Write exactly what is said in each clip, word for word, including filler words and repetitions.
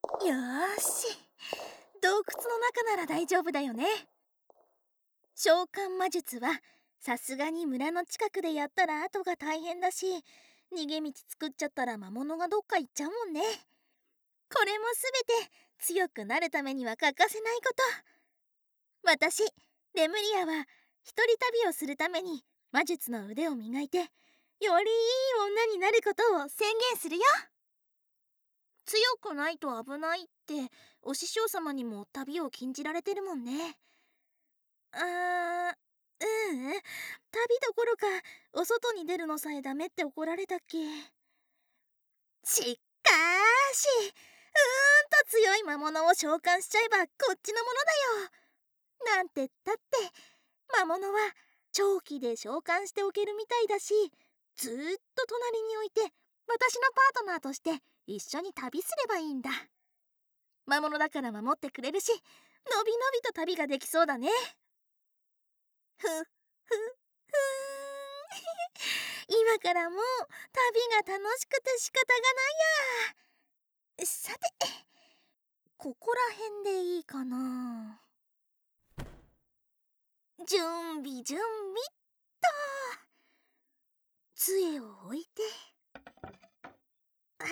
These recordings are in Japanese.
よーし、洞窟の中なら大丈夫だよね。召喚魔術はさすがに村の近くでやったら後が大変だし、逃げ道作っちゃったら魔物がどっか行っちゃうもんね。これもすべて強くなるためには欠かせないこと。私レムリアは一人旅をするために魔術の腕を磨いて、よりいい女になることを宣言するよ。強くないと危ないってお師匠様にも旅を禁じられてるもんね。あー、ううん、旅どころかお外に出るのさえダメって怒られたっけ。しっかーし、うーんと強い魔物を召喚しちゃえばこっちのものだよ。なんてったって魔物は長期で召喚しておけるみたいだし、ずーっと隣に置いて私のパートナーとして一緒に旅すればいいんだ。魔物だから守ってくれるし、のびのびと旅ができそうだね。ふっふっふーん今からもう旅が楽しくて仕方がないや。さて、ここら辺でいいかな。準備準備っと。杖を置いて、はい。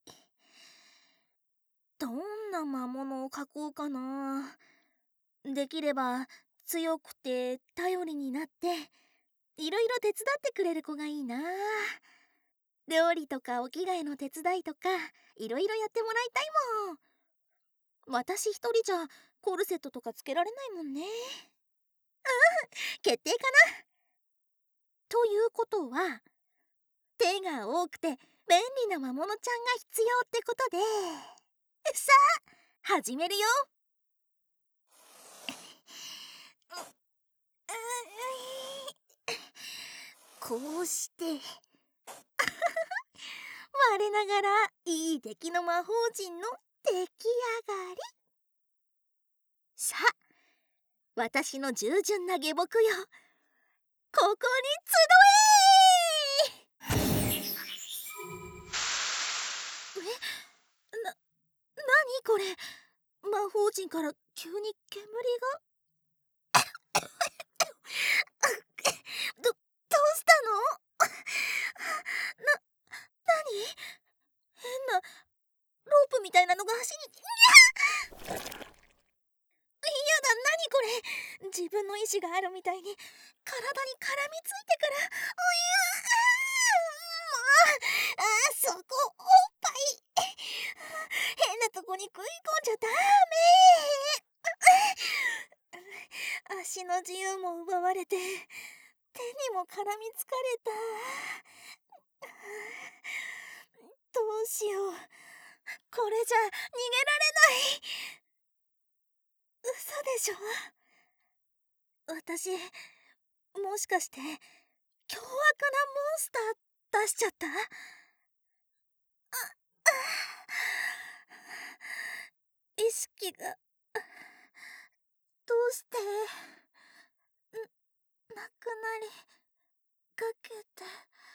どんな魔物を描こうかな。できれば強くて頼りになっていろいろ手伝ってくれる子がいいな。料理とかお着替えの手伝いとかいろいろやってもらいたいもん。私一人じゃコルセットとかつけられないもんね。うん、決定かな。ということは手が多くて便利な魔物ちゃんが必要ってことで、さあ始めるよ。こうして我ながらいい出来の魔法陣の出来上がり。さあ私の従順な下僕よ、ここに集え。えな、なにこれ。魔法陣から急に煙がど、どうしたの。な、なに変なロープみたいなのが足に。いや、やだ、なにこれ。自分の意志があるみたいに体に絡みついてから。おやああ、そこおっぱい。変なとこに食い込んじゃダメ。足の自由も奪われて手にも絡みつかれた。どうしよう、これじゃ逃げられない。嘘でしょ。私もしかして凶悪なモンスター出しちゃった。意識がどうしてなくなりかけて。